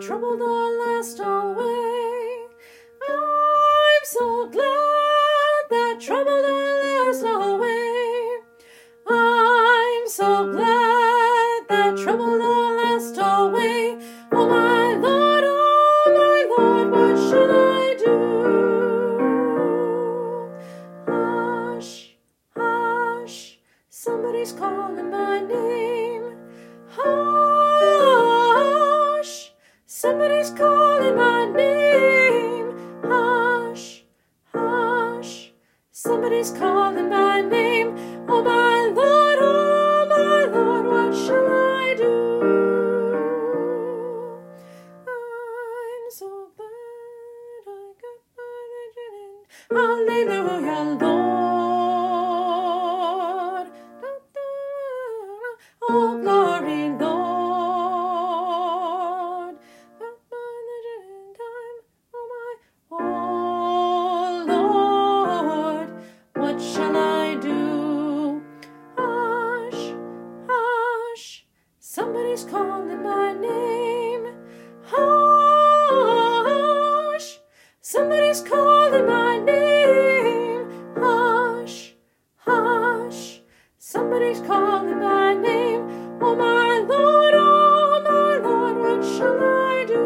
trouble the last away. I'm so glad that trouble the last away. I'm so glad that trouble the last away. Oh my Lord, what shall I do? Hush, hush, somebody's calling my name. Hush, somebody's calling my name. Hush, hush, somebody's calling my name. Oh my Lord, what shall I do? I'm so glad I got my legend in. Hallelujah, Lord. Oh, glory, Lord. Got my legend in time. Oh, Lord, what shall I do? Hush, hush, somebody's calling my name. Hush, somebody's calling my name. Hush, hush, somebody's calling my name. Oh my Lord, what shall I do?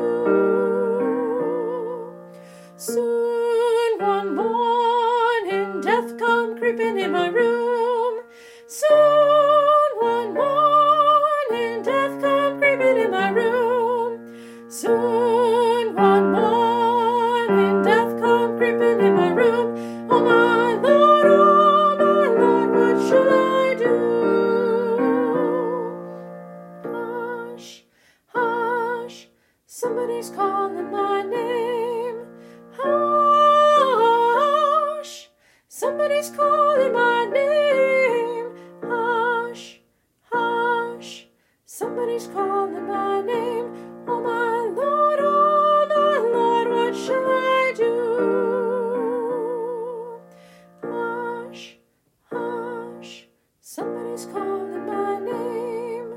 Soon one morning, death come creeping in my room. Soon one morning, death come creeping in my room. Soon one morning, death come creeping in my room. Oh my Lord, what shall I do? Hush, hush, somebody's calling my name. Hush, somebody's calling my name. Hush, hush, somebody's calling my name. Oh my Lord, what shall I do? Hush, hush, somebody's calling my name.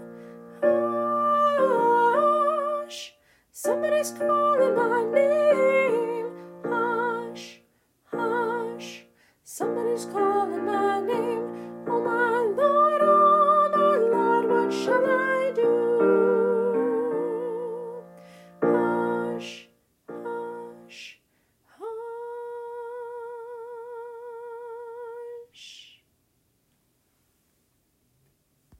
Hush, somebody's calling my name. Hush, hush, somebody's calling my name. Oh my Lord, what shall I do?